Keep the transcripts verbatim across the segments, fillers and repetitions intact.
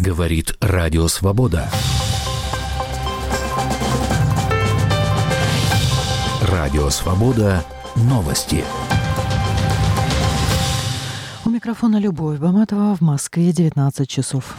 Говорит Радио Свобода. Радио Свобода. Новости. У микрофона Любовь Баматова. В Москве девятнадцать часов.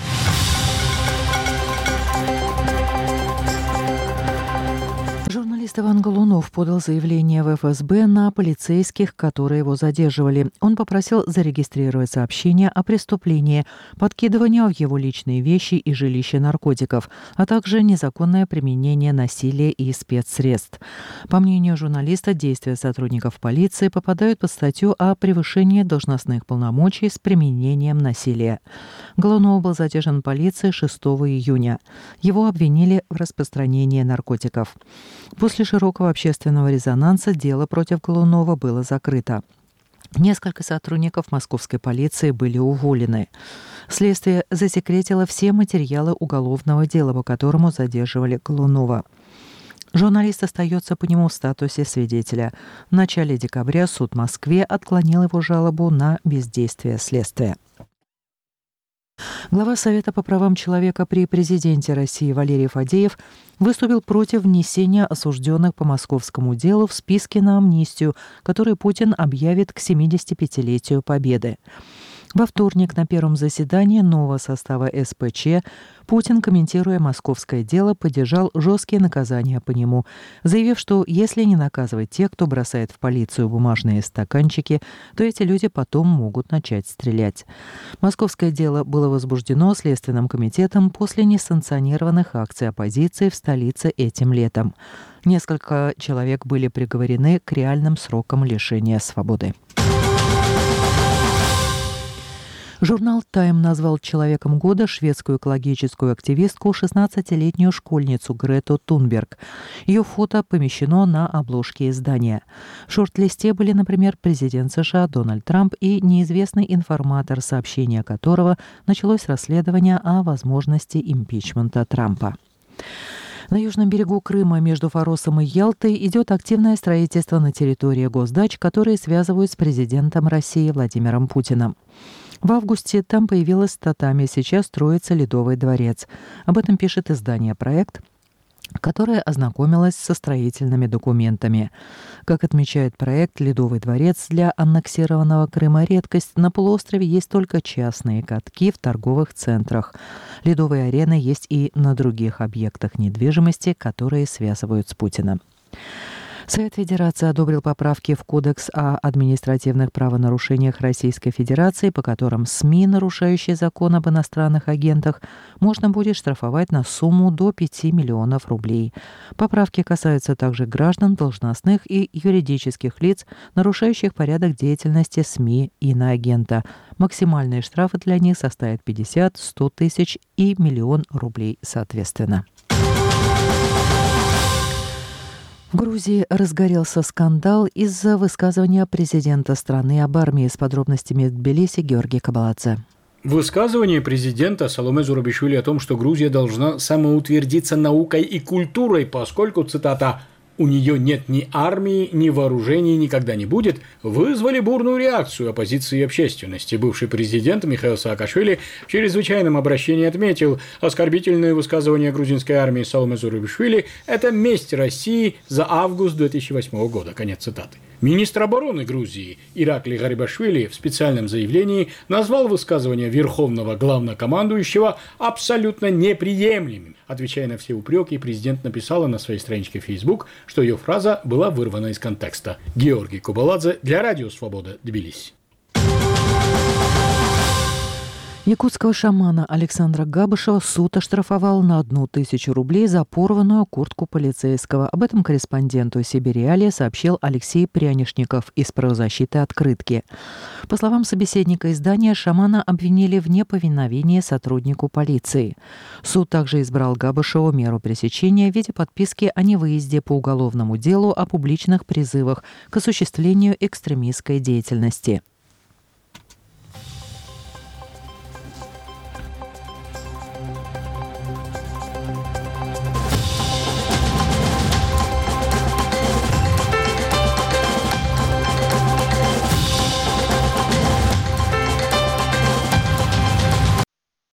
Журналист Иван Голунов подал заявление в эф эс бэ на полицейских, которые его задерживали. Он попросил зарегистрировать сообщение о преступлении, подкидывании в его личные вещи и жилище наркотиков, а также незаконное применение насилия и спецсредств. По мнению журналиста, действия сотрудников полиции попадают под статью о превышении должностных полномочий с применением насилия. Голунов был задержан полицией шестого июня. Его обвинили в распространении наркотиков. После широкого общественного резонанса дело против Голунова было закрыто. Несколько сотрудников московской полиции были уволены. Следствие засекретило все материалы уголовного дела, по которому задерживали Голунова. Журналист остается по нему в статусе свидетеля. В начале декабря суд в Москве отклонил его жалобу на бездействие следствия. Глава Совета по правам человека при президенте России Валерий Фадеев выступил против внесения осужденных по московскому делу в списки на амнистию, который Путин объявит к семидесятипятилетию Победы. Во вторник на первом заседании нового состава эс пэ че Путин, комментируя московское дело, поддержал жесткие наказания по нему, заявив, что если не наказывать тех, кто бросает в полицию бумажные стаканчики, то эти люди потом могут начать стрелять. Московское дело было возбуждено Следственным комитетом после несанкционированных акций оппозиции в столице этим летом. Несколько человек были приговорены к реальным срокам лишения свободы. Журнал «Тайм» назвал человеком года шведскую экологическую активистку, шестнадцатилетнюю школьницу Грету Тунберг. Ее фото помещено на обложке издания. В шорт-листе были, например, президент США Дональд Трамп и неизвестный информатор, сообщение которого началось расследование о возможности импичмента Трампа. На южном берегу Крыма между Форосом и Ялтой идет активное строительство на территории госдач, которые связывают с президентом России Владимиром Путиным. В августе там появилась татами, сейчас строится Ледовый дворец. Об этом пишет издание «Проект», которое ознакомилось со строительными документами. Как отмечает проект, Ледовый дворец для аннексированного Крыма редкость. На полуострове есть только частные катки в торговых центрах. Ледовые арены есть и на других объектах недвижимости, которые связывают с Путиным. Совет Федерации одобрил поправки в Кодекс о административных правонарушениях Российской Федерации, по которым СМИ, нарушающие закон об иностранных агентах, можно будет штрафовать на сумму до пяти миллионов рублей. Поправки касаются также граждан, должностных и юридических лиц, нарушающих порядок деятельности СМИ иноагента. Максимальные штрафы для них составят пятьдесят, сто тысяч и миллион рублей соответственно. В Грузии разгорелся скандал из-за высказывания президента страны об армии. С подробностями в Тбилиси Георгий Кабаладзе. Высказывание президента Саломе Зурабишвили о том, что Грузия должна самоутвердиться наукой и культурой, поскольку, цитата, «у нее нет ни армии, ни вооружений, никогда не будет», вызвали бурную реакцию оппозиции и общественности. Бывший президент Михаил Саакашвили в чрезвычайном обращении отметил, оскорбительные высказывания грузинской армии Саломе Зурабишвили – это месть России за август две тысячи восьмого года. Конец цитаты. Министр обороны Грузии Иракли Гарибашвили в специальном заявлении назвал высказывание верховного главнокомандующего абсолютно неприемлемым. Отвечая на все упреки, президент написала на своей страничке в Facebook, что ее фраза была вырвана из контекста. Георгий Кабаладзе для Радио Свобода, Тбилиси. Якутского шамана Александра Габышева суд оштрафовал на одну тысячу рублей за порванную куртку полицейского. Об этом корреспонденту «Сибириалия» сообщил Алексей Прянишников из правозащиты «Открытки». По словам собеседника издания, шамана обвинили в неповиновении сотруднику полиции. Суд также избрал Габышеву меру пресечения в виде подписки о невыезде по уголовному делу о публичных призывах к осуществлению экстремистской деятельности.